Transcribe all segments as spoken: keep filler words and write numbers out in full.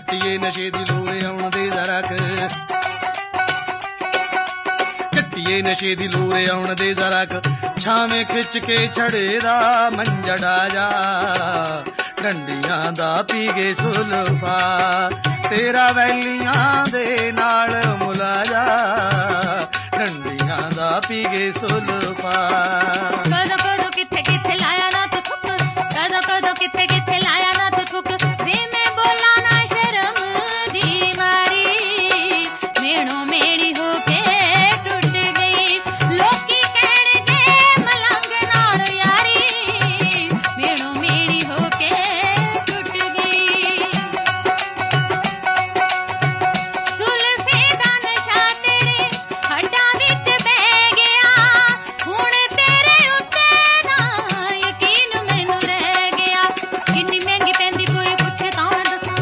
ਕੱਟੀਏ ਨਸ਼ੇ ਦੀ ਲੋਰੇ ਆਉਣ ਦੇ ਜ਼ਰਾ ਕ ਕੱਟੀਏ ਨਸ਼ੇ ਦੀ ਲੋਰੇ ਆਉਣ ਦੇ ਜ਼ਰਾ ਕ ਛਾਵੇਂ ਖਿੱਚ ਕੇ ਛੜੇ ਦਾ ਮੰਜੜਾ ਜਾ ਡੰਡੀਆਂ ਦਾ ਪੀ ਗਏ ਸੁਲਫਾ ਤੇਰਾ ਵੈਲੀਆਂ ਦੇ ਨਾਲ ਮੁਲਾਜਾ ਡੰਡੀਆਂ ਦਾ ਪੀ ਗਏ ਸੁਲਫਾ ਕਦੋਂ ਕਦੋਂ ਕਿੱਥੇ ਕਿੱਥੇ ਲਾਇਆ ਨਾ ਤੂੰ ਥੁੱਕ ਕਦੋਂ ਕਦੋਂ ਕਿੱਥੇ ਕਿੱਥੇ ਲਾਇਆ ਨਾ ਤੂੰ ਥੁੱਕ ਵੇ ਮੈਂ ਬੋਲਾ ਨਾ ਸ਼ਰਮ ਦੀ ਮਾਰੀ ਮੇਣੋ ਮੇੜੀ ਹੋ ਕੇ ਟੁੱਟ ਗਈ ਲੋਕੀ ਕਹਿਣਗੇ ਮਲੰਗ ਨਾਲ ਯਾਰੀ ਮੇਣੋ ਮੇੜੀ ਹੋ ਕੇ ਟੁੱਟ ਗਈ ਸੁਲਫੇ ਦਾ ਨਸ਼ਾ ਤੇਰੇ ਹੱਡਾਂ ਵਿੱਚ ਬਹਿ ਗਿਆ ਹੁਣ ਤੇਰੇ ਉੱਤੇ ਨਾ ਯਕੀਨ ਮੈਨੂੰ ਰਹਿ ਗਿਆ ਕਿੰਨੀ ਮਹਿੰਗੀ ਪੈਂਦੀ ਕੋਈ ਪੁੱਛੇ ਤਾਂ ਮੈਂ ਦੱਸਾਂ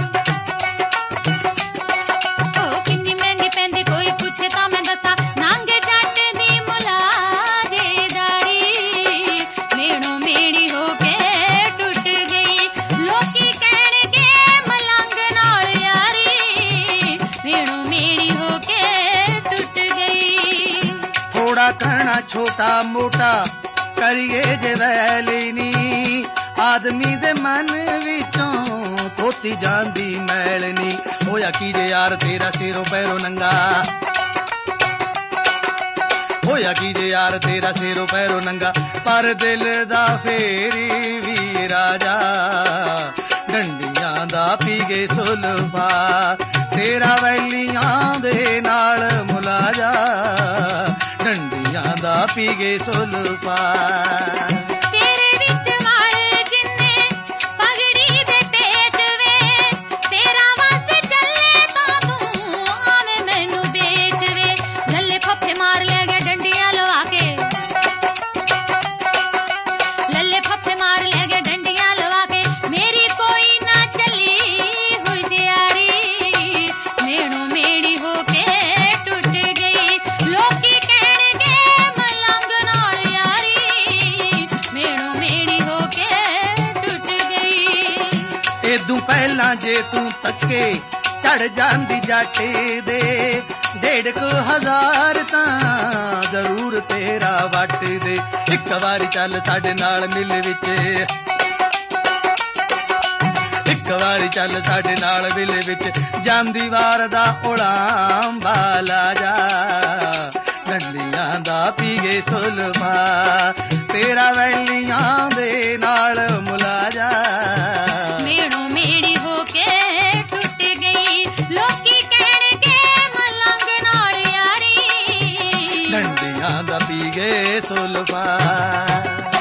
ਓ ਕਿੰਨੀ ਮਹਿੰਗੀ ਪੈਂਦੀ ਕੋਈ ਪੁੱਛੇ ਤਾਂ ਮੈਂ ਦੱਸਾਂ ਨਾਂਗੇ ਜੱਟ ਦੀ ਮੁਲਾਜੇਦਾਰੀ ਮੇਣੋ ਮੇੜੀ ਹੋ ਕੇ ਟੁੱਟ ਗਈ ਲੋਕੀ ਕਹਿਣਗੇ ਮਲੰਗ ਨਾਲ ਯਾਰੀ ਮੇਣੋ ਮੇੜੀ ਹੋ ਕੇ ਟੁੱਟ ਗਈ ਥੋੜਾ ਕਹਿਣਾ ਛੋਟਾ ਮੋਟਾ ਕਰੀਏ ਜੇ ਵੈਲੀ ਨੀ ਆਦਮੀ ਦੇ ਮਨ ਵਿੱਚੋਂ ਧੋਤੀ ਜਾਂਦੀ ਮੈਲ ਨੀ ਹੋਇਆ ਕੀ ਜੇ ਯਾਰ ਤੇਰਾ ਸਿਰੋਂ ਪੈਰੋਂ ਨੰਗਾ ਹੋਇਆ ਕੀ ਜੇ ਯਾਰ ਤੇਰਾ ਸਿਰੋਂ ਪੈਰੋਂ ਨੰਗਾ ਪਰ ਦਿਲ ਦਾ ਫੇਰੀ ਵੀ ਰਾਜਾ ਡੰਡੀਆਂ ਦਾ ਪੀ ਗਏ ਸੁਲਫਾ ਤੇਰਾ ਵੈਲੀਆਂ ਦੇ ਨਾਲ ਮੁਲਾਜਾ ਡੰਡੀਆਂ ਦਾ ਪੀ ਗਏ ਸੁਲਫਾ ਤੇਰੇ ਵਿੱਚ ਵਾਲ ਜਿੰਨੇ ਪਗੜੀ ਦੇ ਪੇਟ ਵੇ ਤੇਰਾ ਵਸ ਚੱਲੇ ਤਾਂ ਤੂੰ ਆਵੇਂ ਮੈਨੂੰ ਵੇਚ ਵੇ ਲੱਲੇ ਫੱਫੇ ਮਾਰ ਲੈ ਗਿਆ ਡੰਡੀਆਂ ਲਵਾ ਕੇ ਲੱਲੇ ਫੱਫੇ ਮਾਰ ਲੈ ਗਿਆ ਡੰਡੀਆਂ ਲਵਾ ਕੇ ਮੇਰੀ ਕੋਈ ਨਾ ਚੱਲੀ ਹੁਸ਼ਿਆਰੀ ਮੇਣੋ ਮੇੜੀ ਹੋ ਕੇ ਟੁੱਟ ਗਈ ਲੋਕੀ ਕਹਿਣਗੇ ਮਲੰਗ ਨਾਲ ਯਾਰੀ ਮੇਣੋ ਮੇੜੀ ਹੋ ਕੇ ਟੁੱਟ ਗਈ ਏਦੂ ਪਹਿਲਾਂ ਜੇ ਤੂੰ ਤੱਕੇ ਚੜ ਜਾਂਦੀ ਜੱਟ ਦੇ ਡੇਢ ਕੁ ਹਜ਼ਾਰ ਤਾਂ ਜ਼ਰੂਰ ਤੇਰਾ ਵੱਟ ਦੇ ਇੱਕ ਵਾਰੀ ਚੱਲ ਸਾਡੇ ਨਾਲ ਮਿਲ ਵਿੱਚ ਇੱਕ ਵਾਰੀ ਚੱਲ ਸਾਡੇ ਨਾਲ ਮਿਲ ਵਿੱਚ ਜਾਂਦੀ ਵਾਰ ਦਾ ਉਲਾਮ ਬਾਲਾ ਜਾ ਡੰਡੀਆਂ ਦਾ ਪੀ ਗਏ ਸੁਲਫਾ ਤੇਰਾ ਵੈਲੀਆਂ ਦੇ ਨਾਲ ਮੁਲਾਜਾ ਮੇਣੋ ਮੇੜੀ ਹੋ ਕੇ ਟੁੱਟ ਗਈ ਲੋਕੀ ਕਹਿਣਗੇ ਮਲੰਗ ਨਾਲ ਯਾਰੀ ਡੰਡੀਆਂ ਦਾ ਪੀ ਗਏ ਸੁਲਫਾ